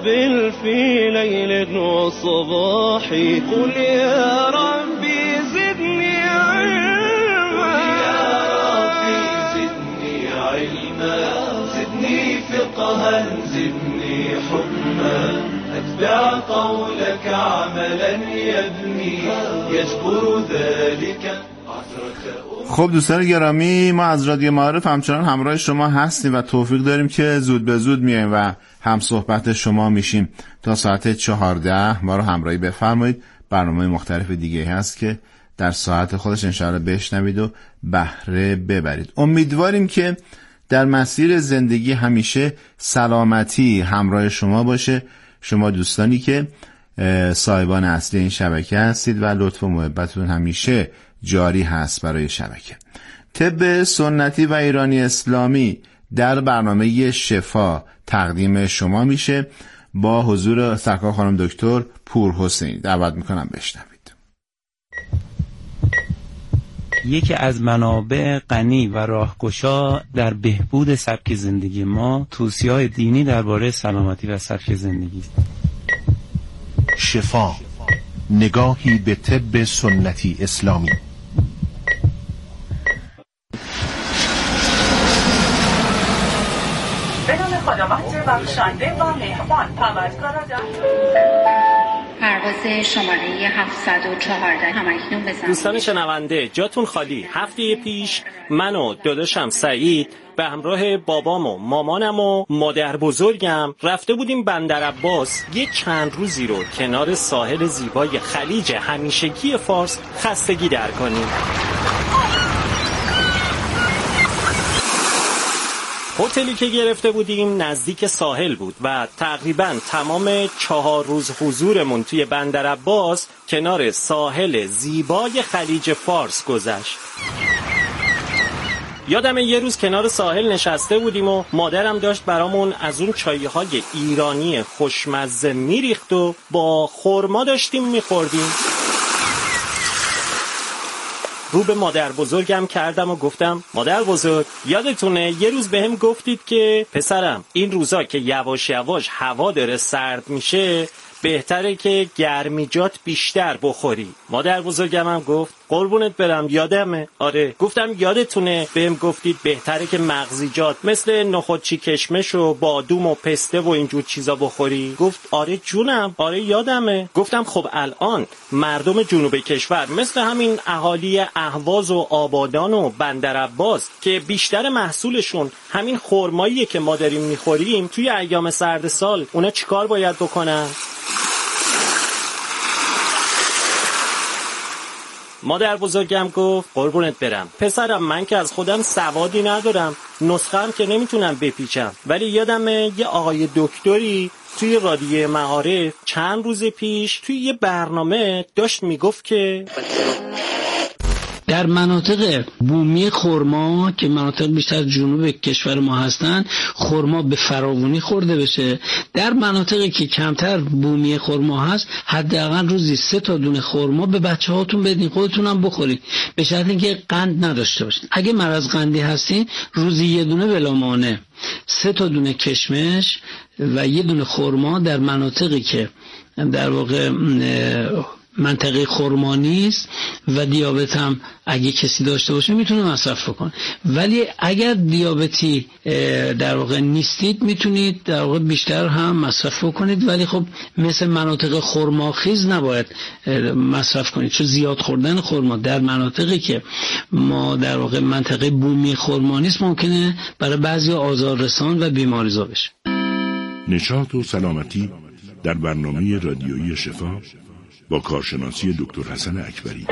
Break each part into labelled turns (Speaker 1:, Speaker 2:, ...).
Speaker 1: أقبل في ليل وصباح قل يا ربي زدني علما، يا ربي زدني علما، زدني فقها زدني حكما، أتبع قولك عملا يبني يجبر ذلك.
Speaker 2: خب دوستان گرامی، ما از رادیو معارف همچنان همراه شما هستیم و توفیق داریم که زود به زود میایم و هم صحبت شما میشیم تا ساعت 14. ما رو همراهی بفرمایید. برنامه مختلف دیگه هست که در ساعت خودش انشاءالله بشنوید و بهره ببرید. امیدواریم که در مسیر زندگی همیشه سلامتی همراه شما باشه، شما دوستانی که صاحبان اصلی این شبکه هستید و لطف و محبتتون همیشه جاری هست برای شبکه. طب سنتی و ایرانی اسلامی در برنامه شفا تقدیم شما میشه با حضور سرکار خانم دکتر پورحسینی. دعوت میکنم بشنوید.
Speaker 3: یکی از منابع غنی و راهگشا در بهبود سبک زندگی ما توصیه‌های دینی درباره سلامتی و سبک زندگی است.
Speaker 4: شفا، نگاهی به طب سنتی اسلامی.
Speaker 5: به نام خداوند بخشنده و مهربان.
Speaker 6: پرواز شماره 714 همکنون بزنید.
Speaker 7: دوستان شنونده، جاتون خالی. هفته پیش من و داداشم سعید به همراه بابام و مامانم و مادر بزرگم رفته بودیم بندر عباس یک چند روزی رو کنار ساحل زیبای خلیج همیشگی فارس خستگی در کنیم. هتلی که گرفته بودیم نزدیک ساحل بود و تقریباً تمام 4 روز حضورمون توی بندر عباس کنار ساحل زیبای خلیج فارس گذشت. یادمه یه روز کنار ساحل نشسته بودیم و مادرم داشت برامون از اون چایهای ایرانی خوشمزه میریخت و با خرما داشتیم میخوردیم. رو به مادر بزرگم کردم و گفتم مادر بزرگ، یادتونه یه روز بهم گفتید که پسرم این روزا که یواش یواش هوا داره سرد میشه بهتره که گرمیجات بیشتر بخوری. مادر بزرگم هم گفت قربونت برم یادمه. آره. گفتم یادتونه بهم گفتید بهتره که مغزیجات مثل نخودچی کشمش و بادوم و پسته و اینجور چیزا بخوری؟ گفت آره جونم، آره یادمه. گفتم خب الان مردم جنوب کشور مثل همین اهالی اهواز و آبادان و بندر عباس که بیشتر محصولشون همین خرماییه که ما داریم میخوریم، توی ایام سرد سال اونا چیکار باید بکنن؟ مادر بزرگم گفت قربونت برم پسرم، من که از خودم سوادی ندارم، نسخه هم که نمیتونم بپیچم، ولی یادمه یه آقای دکتری توی رادیو معارف چند روز پیش توی یه برنامه داشت میگفت که
Speaker 8: در مناطق بومی خرما که مناطق بیشتر جنوب کشور ما هستن خرما به فراوانی خورده بشه. در مناطقی که کمتر بومی خرما هست حداقل روزی 3 تا دونه خرما به بچه هاتون بدین، خودتون هم بخورید، به شرط اینکه قند نداشته باشین. اگه مرض قندی هستین روزی 1 دونه بلامانه، 3 تا دونه کشمش و 1 دونه خرما در مناطقی که در واقع منطقه خرما نیست و دیابت هم اگه کسی داشته باشه میتونه مصرف کنه. ولی اگر دیابتی در واقع نیستید میتونید در واقع بیشتر هم مصرف کنید، ولی خب مثل مناطق خرماخیز نباید مصرف کنید، چون زیاد خوردن خرما در مناطقی که ما در واقع منطقه بومی خرما نیست ممکنه برای بعضی آزاررسان و بیماریزا بشه.
Speaker 9: نشاط و سلامتی در برنامه رادیویی شفا با کارشناسی دکتر حسن اکبری.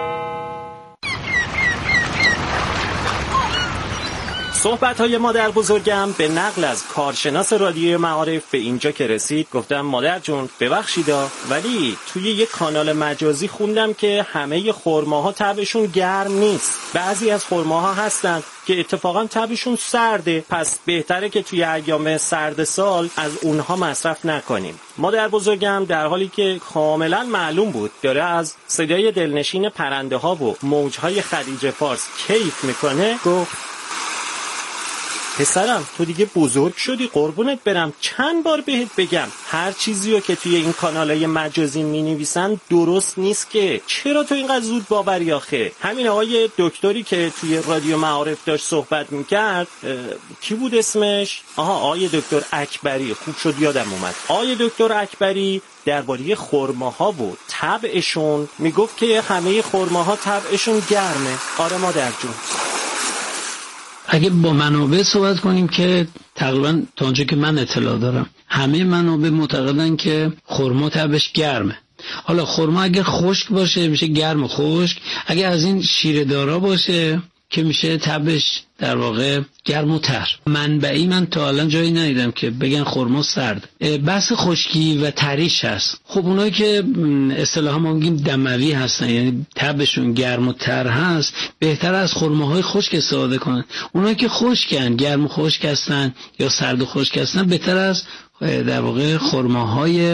Speaker 7: صحبت‌های مادر بزرگم به نقل از کارشناس رادیوی معارف به اینجا که رسید گفتم مادر جون ببخشیدا، ولی توی یک کانال مجازی خوندم که همه خرماها طعمشون گرم نیست. بعضی از خرماها هستن که اتفاقا طعمشون سرده، پس بهتره که توی ایام سرد سال از اونها مصرف نکنیم. مادر بزرگم در حالی که کاملا معلوم بود داره از صدای دلنشین پرنده ها و موجهای خلیج فارس کیف میکنه گفت پسرم تو دیگه بزرگ شدی قربونت برم، چند بار بهت بگم هر چیزی رو که توی این کانالای مجازی می‌نویسن درست نیست که. چرا تو اینقدر زود باوری آخه؟ همین آقای دکتری که توی رادیو معارف داشت صحبت می‌کرد، کی بود اسمش؟ آقای دکتر اکبری، خوب شد یادم اومد. آقای دکتر اکبری درباره خرماها بود. طبعشون میگفت که همه خرماها طبعشون گرمه. آره مادر جون.
Speaker 8: اگه با منابع صحبت کنیم که تقریبا تا اونجا که من اطلاع دارم همه منابع معتقدن که خرما طبعش گرمه. حالا خرما اگه خشک باشه میشه گرم و خشک، اگه از این شیره دارا باشه که میشه طبعش در واقع گرم و تر. منبعی من تا الان جایی ندیدم که بگن خرما سرد. بحث خشکی و تریش هست. خب اونایی که اصطلاحا ما میگیم دموی هستن، یعنی طبعشون گرم و تر هست، بهتر از خرماهای خشک استفاده کنن. اونایی که خشکن، گرم و خشک هستن یا سرد و خشک هستن، بهتر از در واقع خرماهای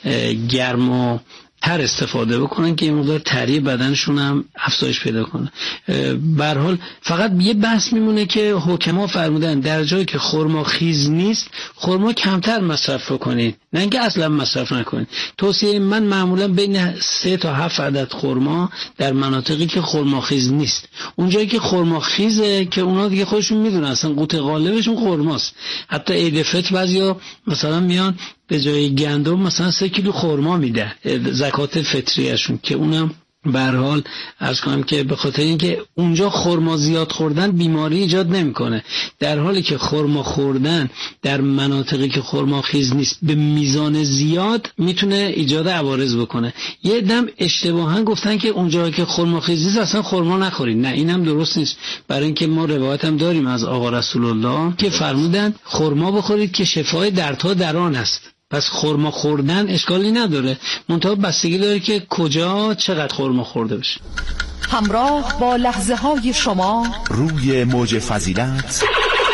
Speaker 8: گرم و تر استفاده بکنن که این مقدار تری بدنشون هم افزایش پیدا کنه. به هر حال فقط یه بحث میمونه که حکما فرمودن در جایی که خرما خیز نیست خرما کمتر مصرف کنید، نه اینکه اصلا مصرف نکنید. توصیه من معمولا بین 3 تا 7 عدد خرما در مناطقی که خرما خیز نیست. اونجایی که خرما خیزه که اونا دیگه خودشون میدونن اصلا قوت غالبشون خرماست. حتی عید فطر بعضیا مثلا میان به جای گندم مثلا 3 کیلو خرما میده زکات فطریشون، که اونم به هر حال عرض کنم که به خاطر اینکه اونجا خرما زیاد خوردن بیماری ایجاد نمیکنه، در حالی که خرما خوردن در مناطقی که خرما خیز نیست به میزان زیاد میتونه ایجاد عوارض بکنه. یه دم اشتباها گفتن که اونجا که خرما خیز نیست اصلا خرما نخورید، نه اینم درست نیست، برای اینکه ما روایت هم داریم از آقا رسول الله که فرمودن خرما بخورید که شفای دردها در آن است. پس خرما خوردن اشکالی نداره، منتها بستگی داره که کجا چقدر خرما خورده بشه.
Speaker 10: همراه با لحظه های شما
Speaker 4: روی موج فضیلت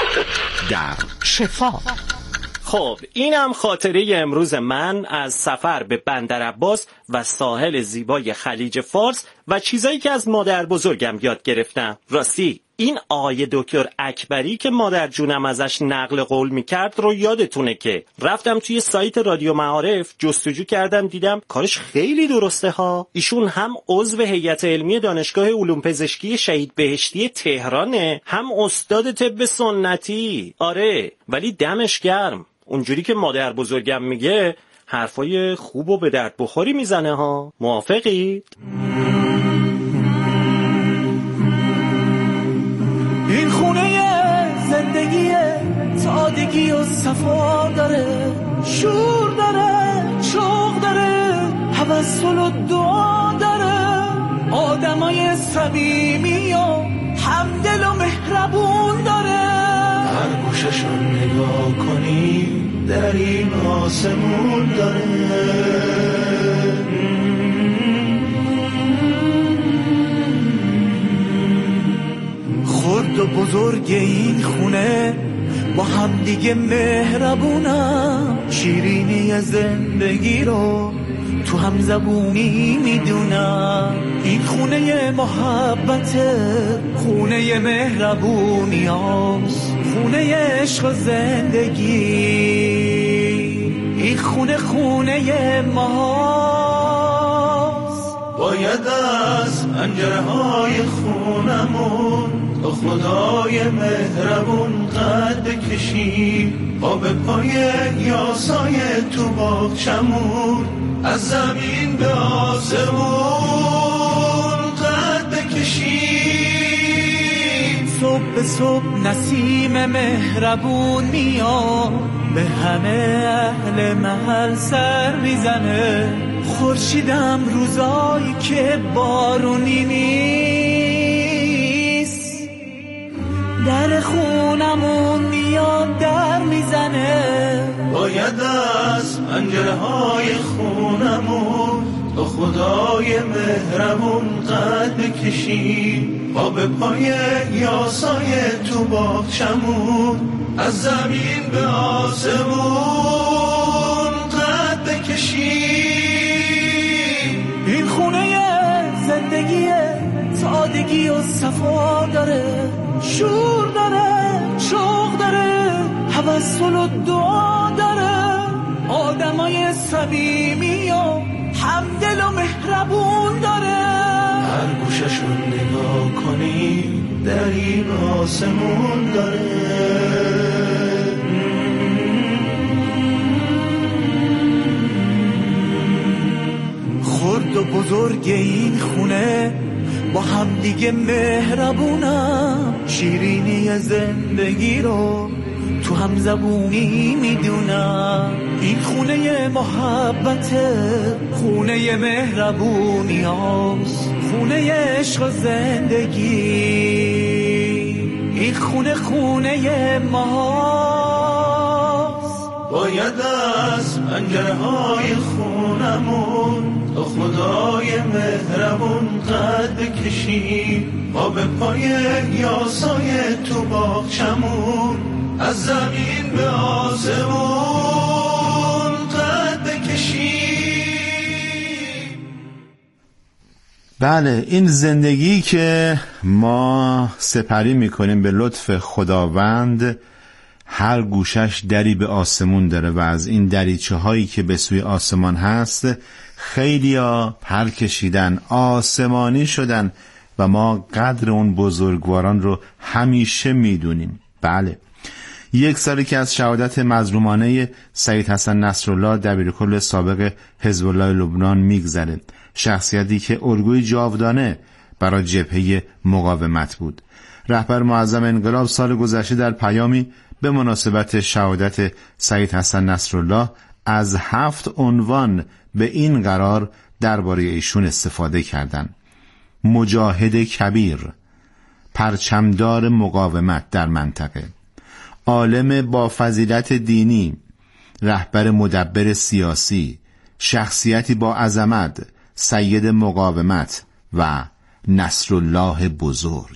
Speaker 4: در
Speaker 10: شفا.
Speaker 7: خب اینم خاطره امروز من از سفر به بندرعباس و ساحل زیبای خلیج فارس و چیزایی که از مادر بزرگم یاد گرفتم. راستی این آقای دکتر اکبری که مادر جونم ازش نقل قول میکرد رو یادتونه که رفتم توی سایت رادیو معارف جستجو کردم، دیدم کارش خیلی درسته ها. ایشون هم عضو هیئت علمی دانشگاه علوم پزشکی شهید بهشتی تهرانه، هم استاد طب سنتی. آره ولی دمش گرم، اونجوری که مادر بزرگم میگه حرفای خوب و به درد بخوری میزنه ها. موافقید؟
Speaker 1: این خونه زندگی سادگی و صفا داره، شور داره، شوق داره، توسل و دعا داره، آدمای صمیمی و همدل و مهربون داره. هر گوششو نگاه کنی در این آسمون داره. خرد و بزرگ این خونه با هم دیگه مهربونم، شیرینی زندگی رو تو هم زبونی میدونم. این خونه محبته، خونه مهربونی هاست، خونه عشق و زندگی. این خونه خونه ماست، باید از پنجره‌های خونمون تو خدای مهربون قد بکشیم، آب پای یاسای تو باغچمون، از زمین به آسمون قد بکشیم. صبح به صبح نسیم مهربون میاد، به همه اهل محل سر میزنه. خورشیدم روزایی که بارونی نیست، در خونمون میاد در میزنه. باید از پنجره‌های خونمون تو خدای مهربون قد بکشیم، آب پای یاسای تو باغچمون، از زمین به آسمون قد بکشیم. این خونه زندگی سادگی و صفا داره، شور داره، شوق داره، توسل و دعا داره، آدمای صمیمی و همدل و مهربون داره. هر گوشش رو نگاه کنی دری به آسمون داره. خرد و بزرگ این خونه با هم دیگه مهربونم، شیرینی زندگی رو تو هم زبونی میدونم. این خونه محبته، خونه مهربونی هاست، خونه عشق و زندگی. این خونه خونه ماست. باید از پنجره های خونمون تا خدای مهربون قد بکشیم، با به پای یاسای تو باغچمون، از زمین به آسمون قد بکشیم.
Speaker 2: بله، این زندگی که ما سپری میکنیم به لطف خداوند هر گوشش دری به آسمون داره و از این دریچه هایی که به سوی آسمان هست خیلیا پر کشیدن، آسمانی شدن و ما قدر اون بزرگواران رو همیشه میدونیم. بله، یک سالی که از شهادت مظلومانه سید حسن نصرالله دبیرکل سابق حزب الله لبنان میگذره، شخصیتی که الگوی جاودانه برای جبهه مقاومت بود. رهبر معظم انقلاب سال گذشته در پیامی به مناسبت شهادت سید حسن نصرالله از 7 عنوان به این قرار درباره ایشون استفاده کردند: مجاهد کبیر، پرچمدار مقاومت در منطقه، عالم با فضیلت دینی، رهبر مدبر سیاسی، شخصیتی با عظمت، سید مقاومت و نصرالله بزرگ.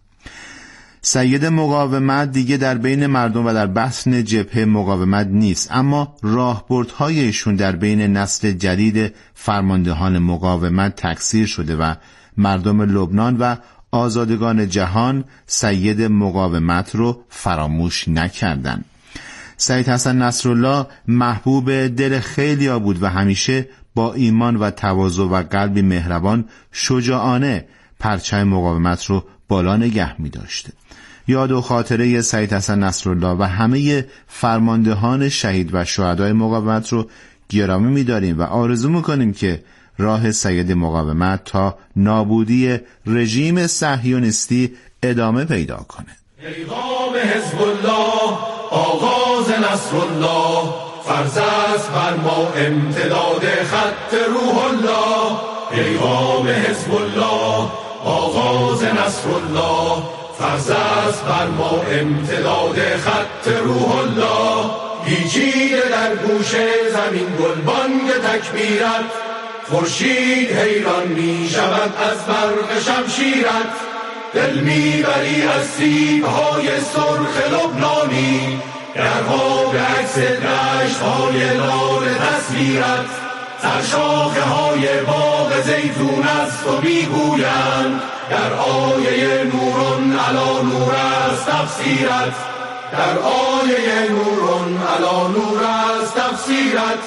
Speaker 2: سید مقاومت دیگه در بین مردم و در بطن جبهه مقاومت نیست، اما راهبردهای ایشون در بین نسل جدید فرماندهان مقاومت تکثیر شده و مردم لبنان و آزادگان جهان سید مقاومت رو فراموش نکردن. سید حسن نصرالله محبوب دل خیلیا بود و همیشه با ایمان و تواضع و قلبی مهربان شجاعانه پرچم مقاومت رو بالا نگه می داشته. یاد و خاطره سید حسن نصرالله و همه فرماندهان شهید و شهدای مقاومت رو گرامی می داریم و آرزو می کنیم که راه سید مقاومت تا نابودی رژیم صهیونیستی ادامه پیدا کنه.
Speaker 1: پیغام حزب الله، آغاز نصرالله، فرض است بر ما امتداد خط روح الله. پیغام حزب الله، آغاز نصرالله، فرض است بر ما امتداد خط روح الله. پیچیده در گوشه زمین گلبانگ تکبیرت، خورشید حیران می شود از برق شمشیرت. دل میبری از سیب‌های سرخ لبنانی، در خواب عکس دشت‌های لال تصویرت. سرشاخه‌های باغ زیتون است و میگویند در آیه نورون علی نور است تفسیرت. در آیه نورون علی نور است تفسیرت.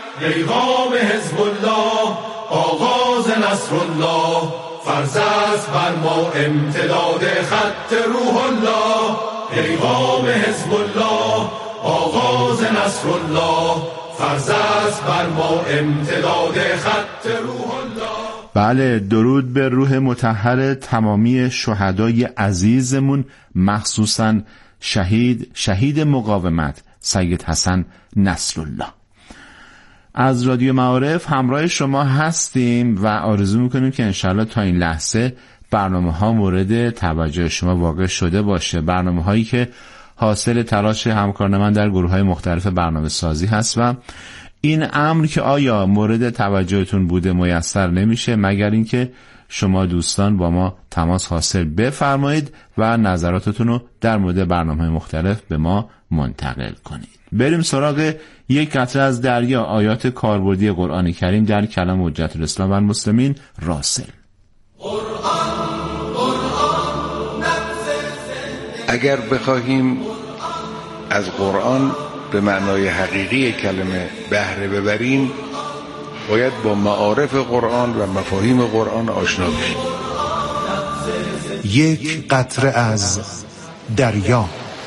Speaker 1: پیغام حزب الله، آغاز نصرالله، فرض است بر ما امتداد خط روح الله. پیغام حزب الله، آغاز نصرالله، فرض است بر ما امتداد خط روح الله.
Speaker 2: بله، درود به روح مطهر تمامی شهدای عزیزمون، مخصوصاً شهید مقاومت سید حسن نصرالله. از رادیو معارف همراه شما هستیم و آرزو میکنیم که انشالله تا این لحظه برنامه ها مورد توجه شما واقع شده باشه. برنامه هایی که حاصل تلاش همکاران من در گروه های مختلف برنامه سازی هست و این امر که آیا مورد توجهتون بوده میسر نمیشه مگر اینکه شما دوستان با ما تماس حاصل بفرمایید و نظراتتون رو در مورد برنامه های مختلف به ما منتقل کنید. بریم سراغ یک قطره از دریا، آیات کاربردی قرآن کریم در کلام حجت الاسلام و المسلمین راسل.
Speaker 11: اگر بخواهیم از قرآن به معنای حقیقی کلمه بهره ببریم باید با معارف قرآن و مفاهیم قرآن آشنا بشیم.
Speaker 4: یک قطره از دریا.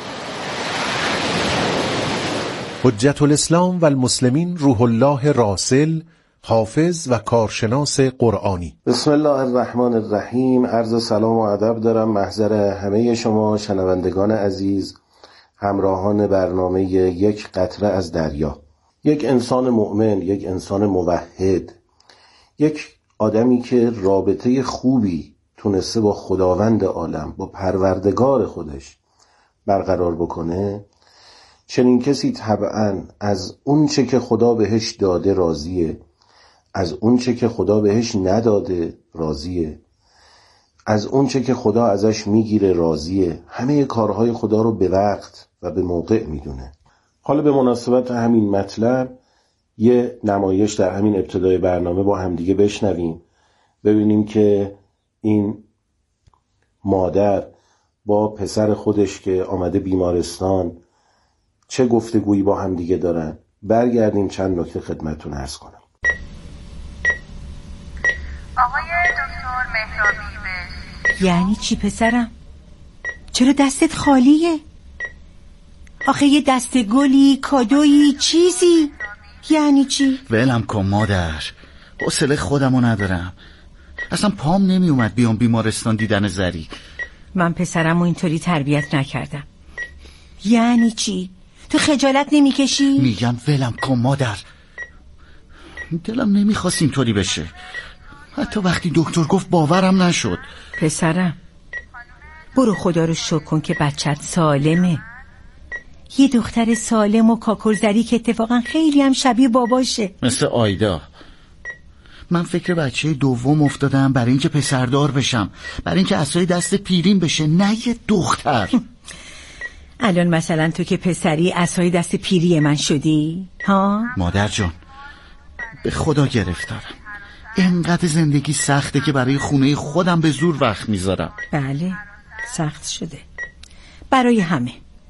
Speaker 4: حجت الاسلام و المسلمین روح الله راسل، حافظ و کارشناس قرآنی.
Speaker 12: بسم الله الرحمن الرحیم. عرض سلام و ادب دارم محضر همه شما شنوندگان عزیز، همراهان برنامه یک قطره از دریا. یک انسان مؤمن، یک انسان موحد، یک آدمی که رابطه خوبی تونسته با خداوند عالم، با پروردگار خودش برقرار بکنه، چنین کسی طبعاً از اون چه که خدا بهش داده راضیه، از اون چه که خدا بهش نداده راضیه، از اون چه که خدا ازش میگیره راضیه. همه کارهای خدا رو به وقت و به موقع میدونه. حالا به مناسبت همین مطلب یه نمایش در همین ابتدای برنامه با همدیگه بشنویم، ببینیم که این مادر با پسر خودش که آمده بیمارستان چه گفتگویی با همدیگه دارن. برگردیم چند نکته خدمتتون عرض کنم.
Speaker 13: آقای دکتر مهرابی به
Speaker 14: یعنی چی پسرم؟ چرا دستت خالیه؟ آخه یه دست گلی، کادویی، چیزی؟ یعنی چی؟
Speaker 15: ولم کن مادر، حوصله خودمو ندارم. اصلا پام نمی اومد بیام بیمارستان دیدن زری.
Speaker 14: من پسرمو اینطوری تربیت نکردم. یعنی چی؟ تو خجالت نمیکشی؟
Speaker 15: میگم ولم کن مادر، دلم نمیخواست اینطوری بشه. حتی وقتی دکتر گفت باورم نشد.
Speaker 14: پسرم برو خدا رو شکر کن که بچت سالمه. یه دختر سالم و کاکلزری که اتفاقا خیلی هم شبیه باباشه، مثل
Speaker 15: آیدا. من فکر بچه دوم افتادم برای اینکه پسردار بشم، برای اینکه عصای دست پیریم بشه، نه یه دختر.
Speaker 14: الان مثلا تو که پسری عصای دست پیری من شدی ها؟
Speaker 15: مادر جان به خدا گرفتارم. اینقدر زندگی سخته که برای خونه خودم به زور وقت میذارم.
Speaker 14: بله سخت شده برای همه.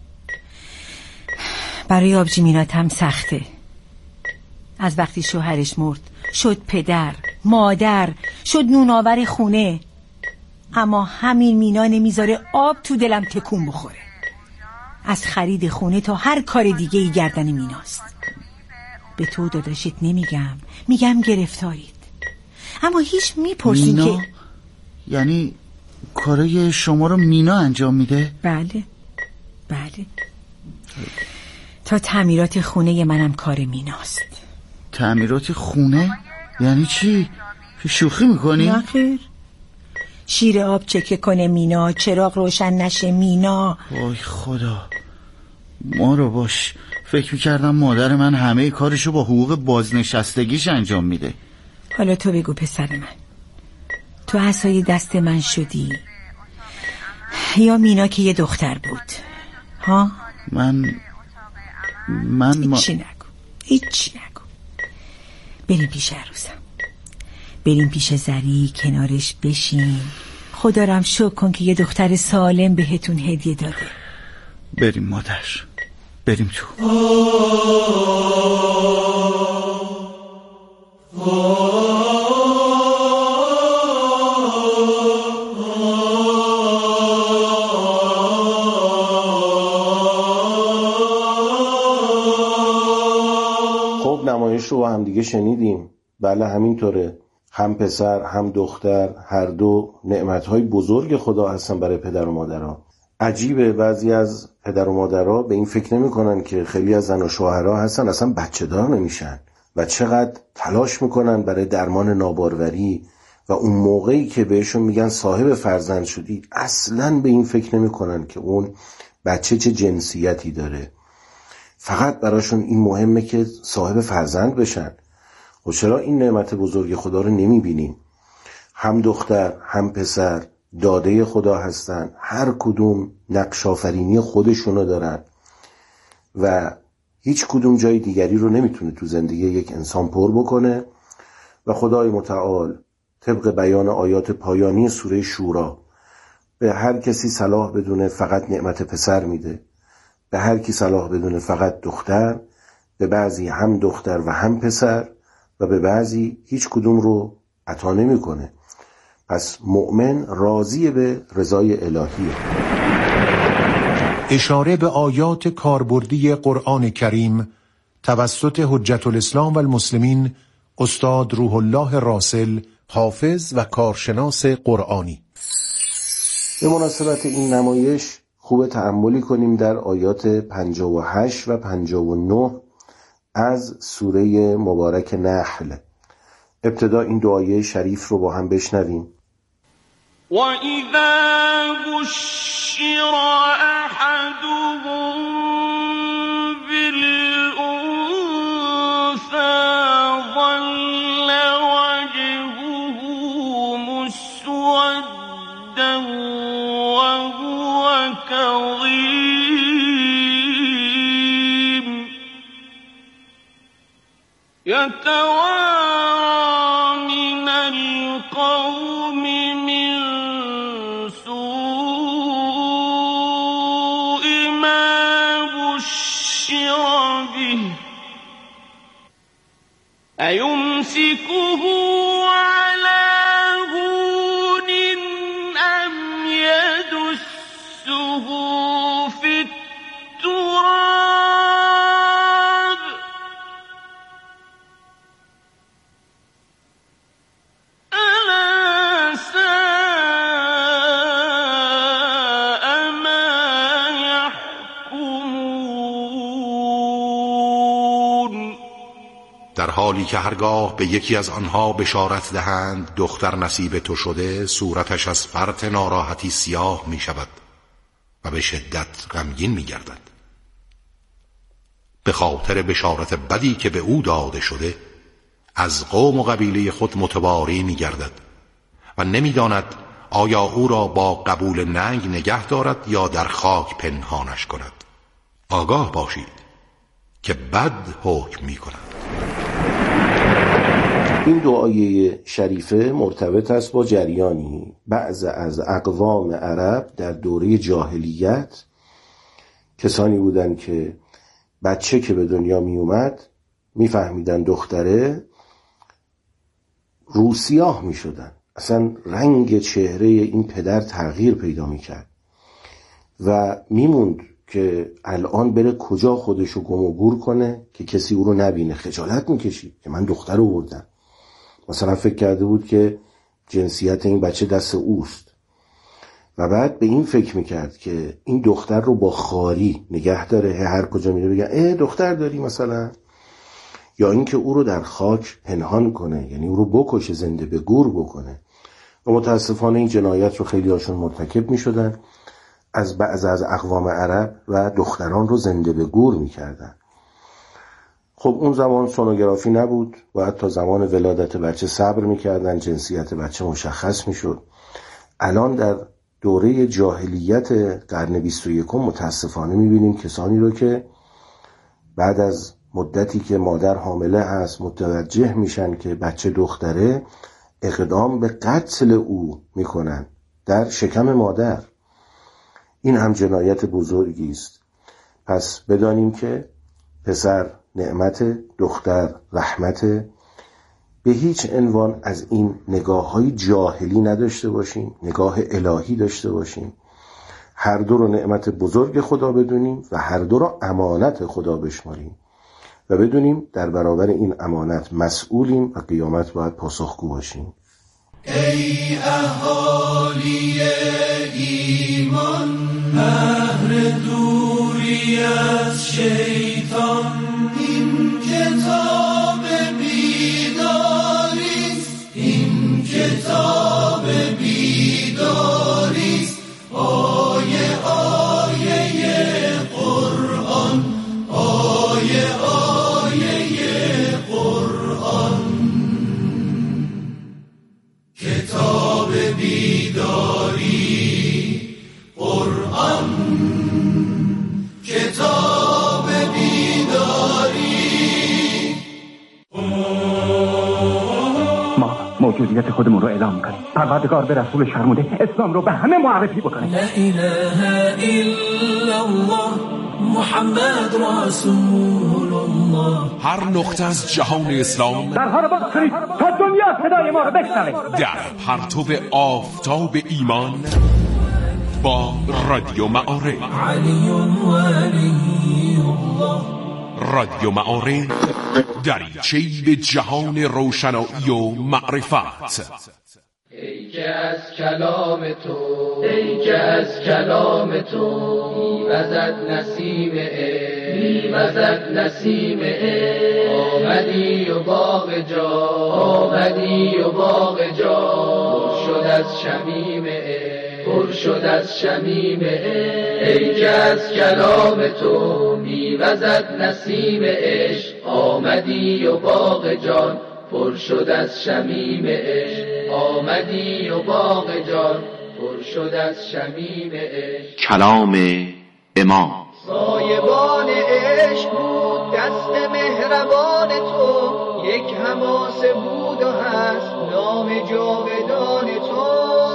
Speaker 14: برای آبجی مینات هم سخته. از وقتی شوهرش مرد شد پدر، مادر، شد نونآور خونه. اما همین مینا نمیذاره آب تو دلم تکون بخوره. از خرید خونه تا هر کار دیگه ای گردن میناست. به تو داداشت نمیگم، میگم گرفتارید. اما هیچ میپرسین که
Speaker 15: یعنی کارای شما رو مینا انجام میده؟
Speaker 14: بله بله، تا تعمیرات خونه منم کار میناست.
Speaker 15: تعمیرات خونه؟ یعنی چی؟ شوخی میکنی؟
Speaker 14: نه خیر. شیر آب چکه کنه مینا، چراغ روشن نشه مینا.
Speaker 15: وای خدا، ما رو باش. فکر میکردم مادر من همه کارشو با حقوق بازنشستگیش انجام میده.
Speaker 14: حالا تو بگو پسر من، تو عصای دست من شدی یا مینا که یه دختر بود؟ ها؟
Speaker 15: من
Speaker 14: هیچی نگو. بریم پیش عروسم، بریم پیش زری، کنارش بشین. خدا رم شکر کن که یه دختر سالم بهتون هدیه داده.
Speaker 15: بریم مادر، بریم تو.
Speaker 12: خب نمایش رو با هم دیگه شنیدیم. بله همینطوره، هم پسر هم دختر هر دو نعمتهای بزرگ خدا هستن برای پدر و مادرها. عجیبه بعضی از پدر و مادرها به این فکر نمی کنن که خیلی از زن و شوهرها هستن اصلا بچه دار نمیشن و چقدر تلاش میکنن برای درمان ناباروری و اون موقعی که بهشون میگن صاحب فرزند شدی اصلا به این فکر نمی کنن که اون بچه چه جنسیتی داره. فقط براشون این مهمه که صاحب فرزند بشن. و چرا این نعمت بزرگ خدا رو نمی بینیم؟ هم دختر هم پسر داده خدا هستن، هر کدوم نقش آفرینی خودشونو دارن و هیچ کدوم جای دیگری رو نمیتونه تو زندگی یک انسان پر بکنه و خدای متعال طبق بیان آیات پایانی سوره شورا به هر کسی صلاح بدونه فقط نعمت پسر میده به هر کی صلاح بدونه فقط دختر، به بعضی هم دختر و هم پسر و به بعضی هیچ کدوم رو عطا نمیکنه. پس مؤمن راضی به رضای الهیه.
Speaker 4: اشاره به آیات کاربردی قرآن کریم توسط حجت الاسلام و المسلمین استاد روح الله راسل، حافظ و کارشناس قرآنی.
Speaker 12: به مناسبت این نمایش خوب تأملی کنیم در آیات 58 و 59 از سوره مبارک نحل. ابتدا این دو آیه شریف رو با هم بشنویم.
Speaker 16: و اذا بشر احدهم بالانثى ظل وجهه مسودا وهو كظيم يتوارى من القوم من سوء ما بشر به أيمسكه على هون أم يدسه في التراب ألا ساء ما يحكمون.
Speaker 17: در حالی که هرگاه به یکی از آنها بشارت دهند دختر نصیب تو شده، صورتش از فرط ناراحتی سیاه می شود و به شدت غمگین می گردد. به خاطر بشارت بدی که به او داده شده از قوم و قبیله خود متواری می گردد و نمی داند آیا او را با قبول ننگ نگه دارد یا در خاک پنهانش کند. آگاه باشید که بد حکم می کند.
Speaker 12: این دو آیه شریفه مرتبط است با جریانی. بعض از اقوام عرب در دوره جاهلیت کسانی بودند که بچه که به دنیا می اومد می فهمیدن دختره، روسیاه می شدن. اصلا رنگ چهره این پدر تغییر پیدا می کرد و می موند که الان بره کجا خودشو گم و گور کنه که کسی او رو نبینه. خجالت می کشید که من دختر رو بردم. مثلا فکر کرده بود که جنسیت این بچه دست اوست و بعد به این فکر میکرد که این دختر رو با خاری نگه داره، هر کجا میره بگن دختر داری مثلا، یا اینکه او رو در خاک پنهان کنه، یعنی او رو بکشه، زنده به گور بکنه. و متاسفانه این جنایت رو خیلی هاشون مرتکب میشدن از بعض از اقوام عرب و دختران رو زنده به گور میکردن. خب اون زمان سونوگرافی نبود، باید تا زمان ولادت بچه صبر میکردن، جنسیت بچه مشخص میشد. الان در دوره جاهلیت قرن 21 متاسفانه میبینیم کسانی رو که بعد از مدتی که مادر حامله هست متوجه میشن که بچه دختره، اقدام به قتل او میکنن در شکم مادر. این هم جنایت بزرگی است. پس بدانیم که پسر نعمت، دختر رحمت. به هیچ عنوان از این نگاه‌های جاهلی نداشته باشیم، نگاه الهی داشته باشیم. هر دو رو نعمت بزرگ خدا بدونیم و هر دو رو امانت خدا بشماریم و بدونیم در برابر این امانت مسئولیم و قیامت باید پاسخگو باشیم.
Speaker 1: ای اهالی ایمان، بهر دوری از شیطان، این کتاب بیداریست، این کتاب بیداریست. آیه آیه قرآن، آیه آیه قرآن، کتاب بیداری قرآن، کتاب بیداری.
Speaker 18: ما موجودیت خودمون رو اعلام کنیم. پروردگار به رسول فرموده اسلام رو به همه معرفی بکنیم.
Speaker 1: لا اله الا الله محمد رسول الله.
Speaker 19: هر نقطه از جهان اسلام
Speaker 18: درها رو باز کنید تا دنیا صدای ما رو بشنوه.
Speaker 19: در پرتو آفتاب ایمان با رادیو معارف.
Speaker 1: علی ولی الله.
Speaker 19: رادیو معارف دریچه‌ای به جهان روشنایی و معرفت.
Speaker 20: ای که از کلام تو، ای که از کلام تو میوزد نسیم عشق، میوزد نسیم عشق. آمدی و باغ جا، آمدی و باغ جا پر شد از شمیم عشق، پر شد از شمیم عشق. ای که از کلام تو میوزد نسیم عشق، آمدی و باغ جان پر شد از شمیم عشق. آمدی و باغ جان پر شد از شمیم عشق.
Speaker 21: کلام امام.
Speaker 20: سایبان عشق بود دست مهربان تو، یک حماسه بود و هست نام جاودان تو.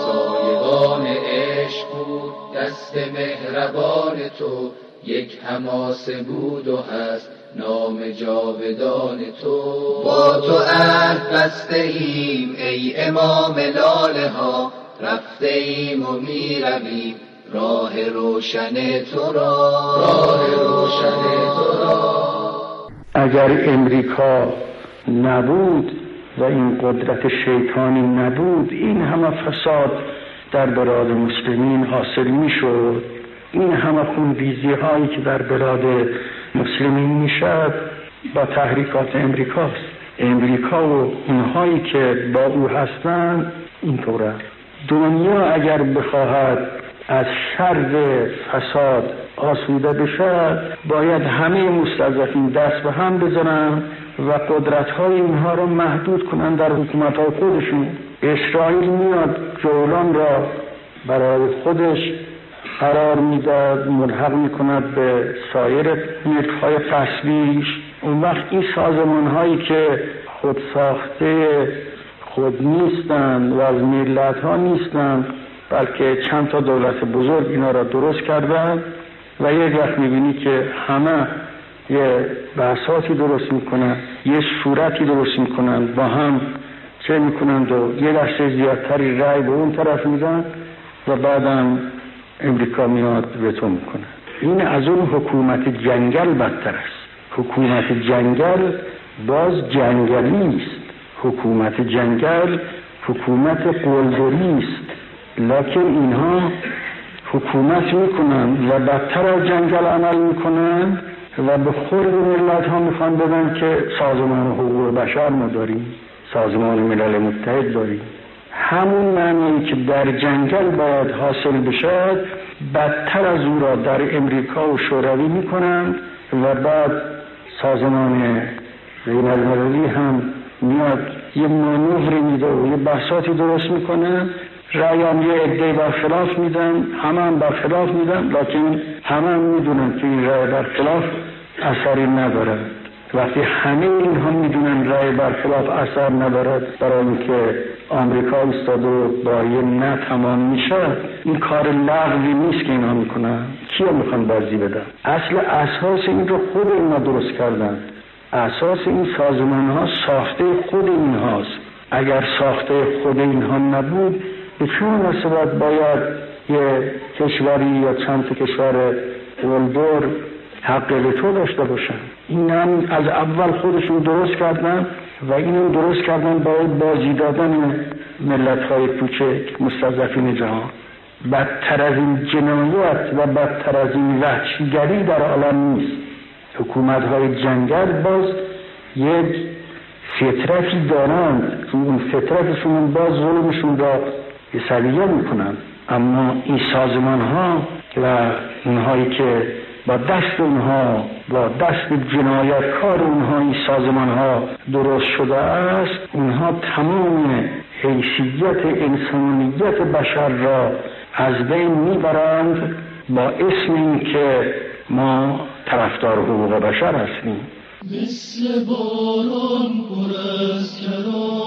Speaker 20: سایبان عشق بود دست مهربان تو، یک حماسه بود و هست نام جاودان تو. با تو عهد بسته ایم ای امام لاله ها، رفته ایم و می رویم راه روشن تو را، راه روشن تو را.
Speaker 8: اگر امریکا نبود و این قدرت شیطانی نبود، این همه فساد در بلاد مسلمین حاصل می شد. این همه خونریزی هایی که در بلاد مسلمین میشد با تحریکات امریکاست. امریکا و اونهایی که با او هستند اینطوره. دنیا اگر بخواهد از شر فساد آسوده بشد، باید همه مستضعفین دست به هم بزنن و قدرت‌های اینها رو محدود کنن در حکومت‌های خودشون. اسرائیل میاد جولان را برای خودش قرار میداد، ملحق میکند به سایر ملک‌های فصلیش. اون وقت این سازمان‌هایی که خود ساخته خود نیستند و از ملت‌ها نیستند، بلکه چند تا دولت بزرگ اینا را درست کردن و یک وقت میبینی که همه یه بحثاتی درست میکنن، یه صورتی درست میکنن، با هم چه میکنند و یه دسته زیادتری رأی به اون طرف میدن و بعدم امریکا میاد وتو میکنه. این از اون حکومت جنگل بدتر است. حکومت جنگل باز جنگلی است. حکومت جنگل حکومت قلدری است، لکن اینها حکومت میکنن و بدتر از جنگل عمل میکنن و به خورد ملت ها میخوان بدن که سازمان حقوق بشر ما داریم، سازمان ملل متحد داریم. همون معنی که در جنگل باید حاصل بشد بدتر از او را در امریکا و شوروی میکنند و بعد سازمان بین المللی هم میاد یه مانوری میده و یه بحثاتی درست میکنه، رأی هم یه عده برخلاف میدن، همه هم برخلاف میدن، لکن همه هم میدونن که این رأی برخلاف اثری ندارد. وقتی همه اینها میدونن رأی برخلاف اثر ندارد، برای اینکه آمریکا ایستاده با یه نه تمام میشه، این کار لغوی نیست که اینا میکنن. کیا میخوان بازی بدن؟ اصل اساس این رو خود اینا درست کردن. اساس این سازمان ها ساخته خود این هاست. اگر ساخته خود اینها نبود، به چه مناسبت باید یه کشوری یا چند تا کشور قلدر حق وتو داشته باشن؟ این هم از اول خودشون درست کردن و اینو درست کردن برای بازی دادن ملت‌های کوچک مستضعفین جهان. بدتر از این جنایت و بدتر از این وحشیگری در عالم نیست. حکومت‌های جنگل باز یک فطرتی دارند که اون فطرتشون باز ظلمشون را سریع میکنن، اما این سازمان‌ها و اونهایی که با دست اونها، با دست جنایتکار اونها این سازمان‌ها درست شده است، اونها تمام حیثیت انسانیت بشر را از بین میبرند با اسم این که ما طرفدار حقوق بشر هستیم.
Speaker 1: مثل باران پر از کرام